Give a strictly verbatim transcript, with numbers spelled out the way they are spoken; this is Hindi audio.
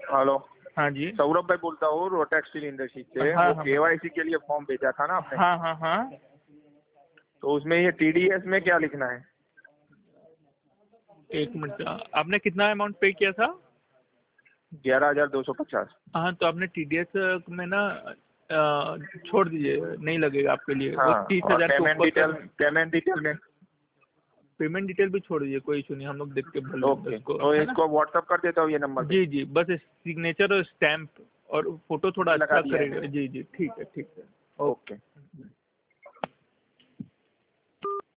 हेलो। हाँ जी। सौरभ भाई बोलता हूँ रोटेक्स टेक्सटाइल इंडस्ट्री से। हाँ, वो हाँ, केवाईसी के लिए फॉर्म भेजा था ना आपने? हाँ हाँ हाँ। तो उसमें ये टीडीएस में क्या लिखना है? एक मिनट, आपने कितना अमाउंट पे किया था? ग्यारह हजार दो सौ पचास। हाँ, तो आपने टीडीएस में ना अ, छोड़ दीजिए, नहीं लगेगा आपके लिए। वो हाँ, तीस और हजार के पेमेंट ऊपर डिटेल, का। पेमेंट डिटेल में। पेमेंट डिटेल भी छोड़ दीजिए, कोई इशू नहीं, हम लोग देख के भर लेंगे ओके, उसको, तो है ना? इसको व्हाट्सअप कर देता हूँ ये नंबर पे। जी जी, बस सिग्नेचर और स्टैम्प और फोटो थोड़ा ये लगा अच्छा दिया है करेगा। मैंने। जी जी, ठीक है ठीक है। ओके। ओके।